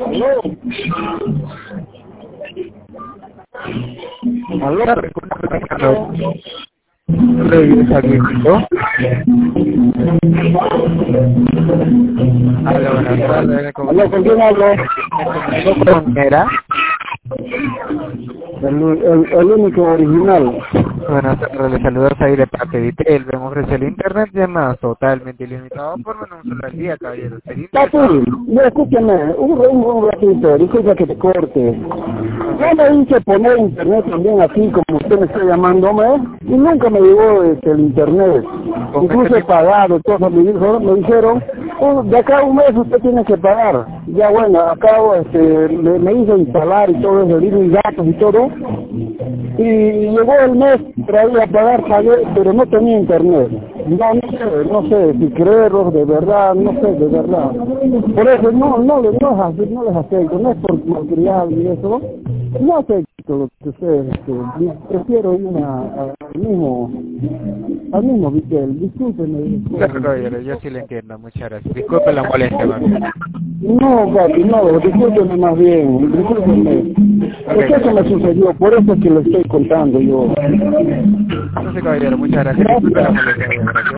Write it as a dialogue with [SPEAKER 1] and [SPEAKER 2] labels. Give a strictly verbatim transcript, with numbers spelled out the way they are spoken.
[SPEAKER 1] Aló, aló, regresa aquí, ¿no? Aló, buenas tardes.
[SPEAKER 2] Aló, ¿con quién hablo?
[SPEAKER 1] ¿Con era?
[SPEAKER 2] El, el, el único original.
[SPEAKER 1] Buenas tardes, les saludos ahí de parte de Vitel. Me ofrece el internet llamadas totalmente ilimitado por menos un solo al día, caballero. ¿Sería interesado?
[SPEAKER 2] Papi, no, escúchame, un, un, un ratito, disculpa que te corte. Yo me hice poner internet también así como usted me está llamándome y nunca me llegó este, el internet. Incluso he pagado, todo me dijeron, me dijeron, oh, de acá a un mes usted tiene que pagar. Ya bueno, acabo, este, me, me hizo instalar y todo eso, di mis datos y todo. Y llegó el mes, traía a pagar, pagué, pero no tenía internet. No, no sé, no sé si creerlos de verdad, no sé, de verdad. Por eso no, no, no, no, les, no les acepto, no es por malcriado y eso, no acepto lo que ustedes, este, prefiero ir a, a, al mismo, al mismo Vitel, discúlpenme.
[SPEAKER 1] Claro, caballero, yo sí le entiendo, muchas gracias. Disculpe la molestia, mami.
[SPEAKER 2] No, papi, no, discúlpenme más bien, discúlpenme.
[SPEAKER 1] Okay,
[SPEAKER 2] Es que eso me sucedió, por eso es que lo estoy contando yo.
[SPEAKER 1] no sé, caballero, muchas gracias. Disculpe la molestia, caballero.